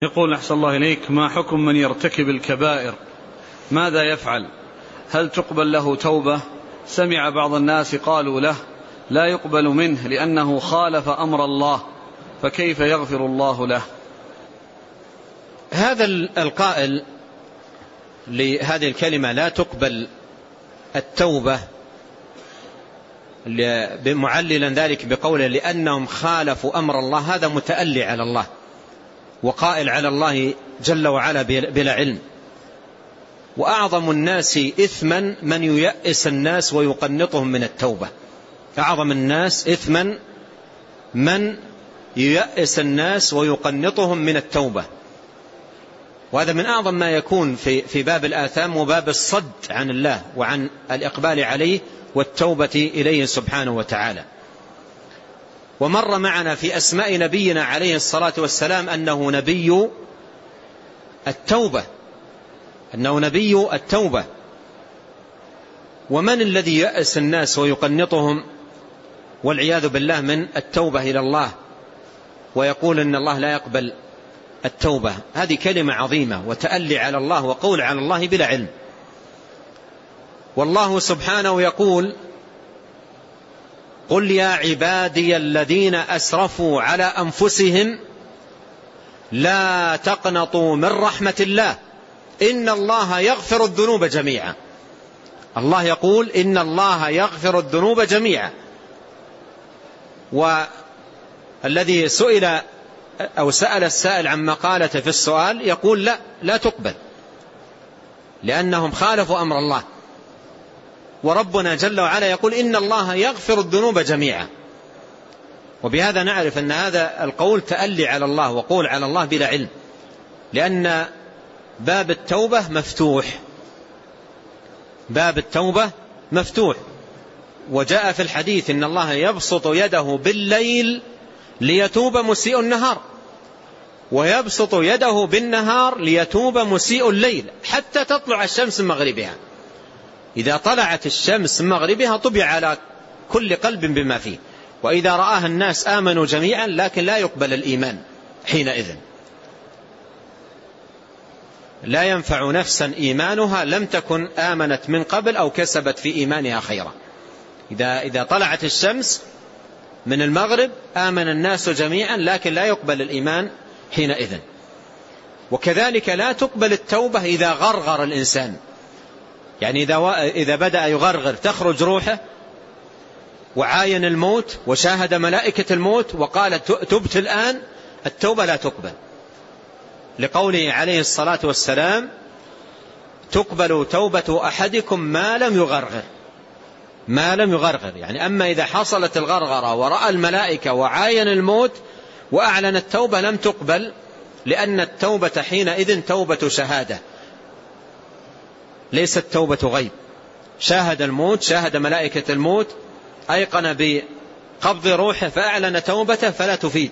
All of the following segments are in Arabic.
يقول أحسن الله إليك: ما حكم من يرتكب الكبائر؟ ماذا يفعل؟ هل تقبل له توبة؟ سمع بعض الناس قالوا له لا يقبل منه لأنه خالف أمر الله، فكيف يغفر الله له؟ هذا القائل لهذه الكلمة لا تقبل التوبة معللا ذلك بقوله لأنهم خالفوا أمر الله، هذا متألي على الله وقائل على الله جل وعلا بلا علم. وأعظم الناس إثما من ييأس الناس ويقنطهم من التوبة. أعظم الناس إثما من ييأس الناس ويقنطهم من التوبة، وهذا من أعظم ما يكون في باب الآثام وباب الصد عن الله وعن الإقبال عليه والتوبة إليه سبحانه وتعالى. ومر معنا في أسماء نبينا عليه الصلاة والسلام أنه نبي التوبة. ومن الذي يأس الناس ويقنطهم والعياذ بالله من التوبة إلى الله ويقول إن الله لا يقبل التوبة؟ هذه كلمة عظيمة وتألي على الله وقول على الله بلا علم. والله سبحانه يقول: قل يا عبادي الذين أسرفوا على أنفسهم لا تقنطوا من رحمة الله إن الله يغفر الذنوب جميعا. الله يقول إن الله يغفر الذنوب جميعا. والذي سئل أو سأل السائل عما قالته في السؤال يقول لا تقبل لأنهم خالفوا أمر الله، وربنا جل وعلا يقول إن الله يغفر الذنوب جميعا. وبهذا نعرف أن هذا القول تألي على الله وقول على الله بلا علم، لأن باب التوبة مفتوح. وجاء في الحديث إن الله يبسط يده بالليل ليتوب مسيء النهار، ويبسط يده بالنهار ليتوب مسيء الليل حتى تطلع الشمس من مغربها. إذا طلعت الشمس من مغربها طبع على كل قلب بما فيه، وإذا رآها الناس آمنوا جميعا، لكن لا يقبل الإيمان حينئذ. لا ينفع نفسا إيمانها لم تكن آمنت من قبل أو كسبت في إيمانها خيرا. إذا طلعت الشمس من المغرب آمن الناس جميعا، لكن لا يقبل الإيمان حينئذ. وكذلك لا تقبل التوبة إذا غرغر الإنسان، يعني إذا بدأ يغرغر تخرج روحه وعاين الموت وشاهد ملائكة الموت وقال تبت الآن، التوبة لا تقبل، لقوله عليه الصلاة والسلام: تقبل توبة أحدكم ما لم يغرغر. يعني أما إذا حصلت الغرغرة ورأى الملائكة وعاين الموت وأعلن التوبة لم تقبل، لأن التوبة حينئذ توبة شهادة ليست توبة غيب. شاهد الموت، شاهد ملائكة الموت، أيقن بقبض روحه فأعلن توبته، فلا تفيد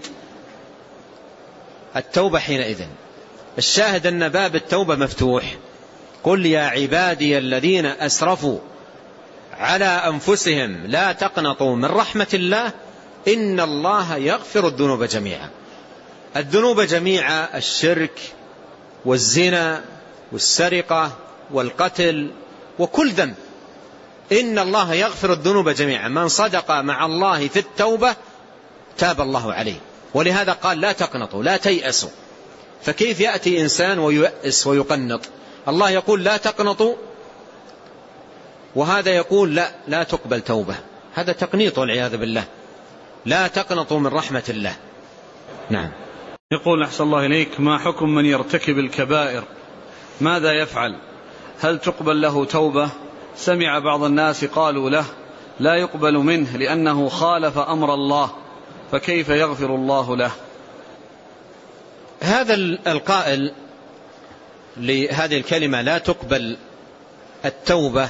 التوبة حينئذ. الشاهد أن باب التوبة مفتوح. قل يا عبادي الذين أسرفوا على أنفسهم لا تقنطوا من رحمة الله إن الله يغفر الذنوب جميعا. الذنوب جميعا: الشرك والزنا والسرقة والقتل وكل ذنب، إن الله يغفر الذنوب جميعا. من صدق مع الله في التوبة تاب الله عليه. ولهذا قال لا تقنطوا لا تيأسوا. فكيف يأتي إنسان ويؤس ويقنط؟ الله يقول لا تقنطوا، وهذا يقول لا تقبل توبة. هذا تقنيط والعياذ بالله. لا تقنطوا من رحمة الله. نعم. يقول أحسن الله إليك: ما حكم من يرتكب الكبائر؟ ماذا يفعل؟ هل تقبل له توبة؟ سمع بعض الناس قالوا له لا يقبل منه لأنه خالف أمر الله، فكيف يغفر الله له؟ هذا القائل لهذه الكلمة لا تقبل التوبة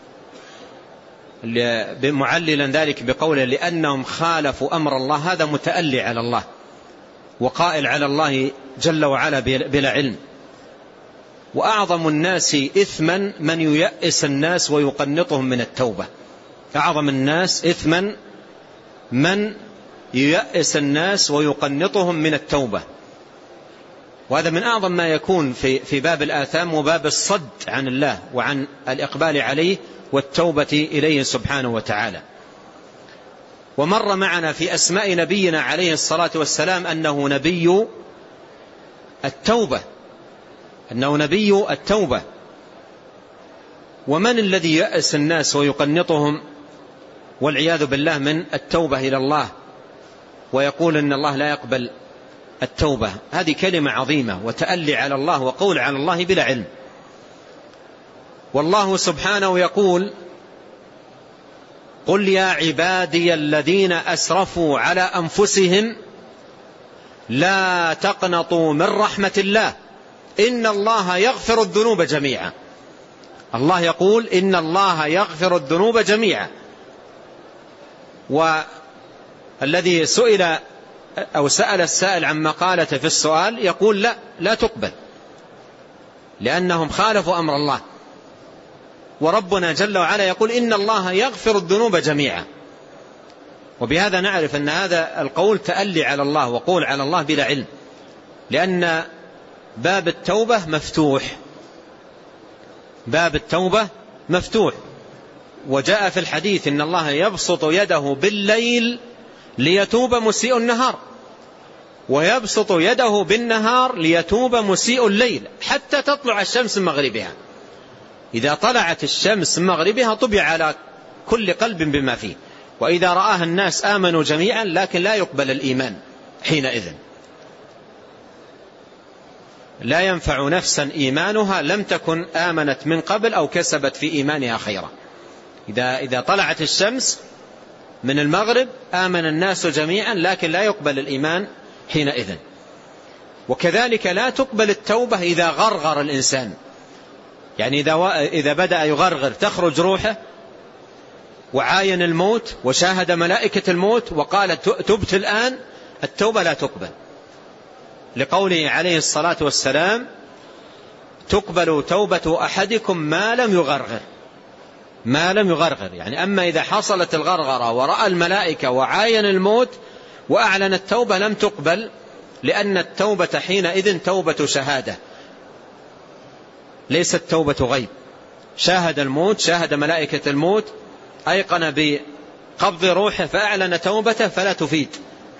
معللا ذلك بقوله لأنهم خالفوا أمر الله، هذا متألي على الله وقائل على الله جل وعلا بلا علم. وأعظم الناس إثما من ييأس الناس ويقنطهم من التوبة. أعظم الناس إثما من ييأس الناس ويقنطهم من التوبة. وهذا من أعظم ما يكون في باب الآثام وباب الصد عن الله وعن الإقبال عليه والتوبة إليه سبحانه وتعالى. ومر معنا في أسماء نبينا عليه الصلاة والسلام أنه نبي التوبة. ومن الذي يأس الناس ويقنطهم والعياذ بالله من التوبة إلى الله ويقول إن الله لا يقبل التوبة؟ هذه كلمة عظيمة وتألي على الله وقول على الله بلا علم. والله سبحانه يقول: قل يا عبادي الذين أسرفوا على أنفسهم لا تقنطوا من رحمة الله إن الله يغفر الذنوب جميعا. الله يقول إن الله يغفر الذنوب جميعا. والذي سئل أو سأل السائل عن مقالته في السؤال يقول لا تقبل، لأنهم خالفوا أمر الله. وربنا جل وعلا يقول إن الله يغفر الذنوب جميعا. وبهذا نعرف أن هذا القول تألي على الله وقول على الله بلا علم، لأن باب التوبة مفتوح. وجاء في الحديث إن الله يبسط يده بالليل ليتوب مسيء النهار، ويبسط يده بالنهار ليتوب مسيء الليل حتى تطلع الشمس من مغربها. إذا طلعت الشمس من مغربها طبع على كل قلب بما فيه، وإذا رآها الناس آمنوا جميعا، لكن لا يقبل الإيمان حينئذ. لا ينفع نفسا إيمانها لم تكن آمنت من قبل أو كسبت في إيمانها خيرا. إذا طلعت الشمس من المغرب آمن الناس جميعا، لكن لا يقبل الإيمان حينئذ. وكذلك لا تقبل التوبة إذا غرغر الإنسان، يعني إذا بدأ يغرغر تخرج روحه وعاين الموت وشاهد ملائكة الموت وقال تبت الآن، التوبة لا تقبل، لقوله عليه الصلاة والسلام: تقبل توبة أحدكم ما لم يغرغر. يعني أما إذا حصلت الغرغرة ورأى الملائكة وعاين الموت وأعلن التوبة لم تقبل، لأن التوبة حينئذ توبة شهادة ليست توبة غيب. شاهد الموت، شاهد ملائكة الموت، أيقن بقبض روحه فأعلن توبته، فلا تفيد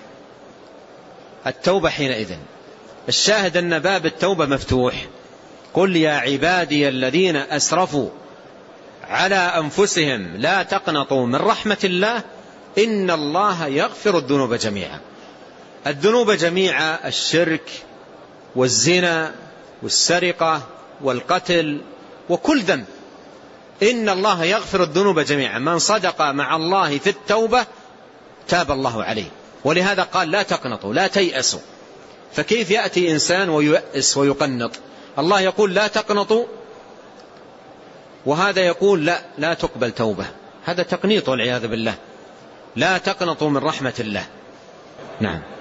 التوبة حينئذ. الشاهد أن باب التوبة مفتوح. قل يا عبادي الذين أسرفوا على أنفسهم لا تقنطوا من رحمة الله إن الله يغفر الذنوب جميعا. الذنوب جميعا: الشرك والزنا والسرقة والقتل وكل ذنب، إن الله يغفر الذنوب جميعا. من صدق مع الله في التوبة تاب الله عليه. ولهذا قال لا تقنطوا، لا تيأسوا. فكيف يأتي إنسان ويؤس ويقنط؟ الله يقول لا تقنطوا، وهذا يقول لا تقبل توبة. هذا تقنيط والعياذ بالله. لا تقنطوا من رحمة الله. نعم.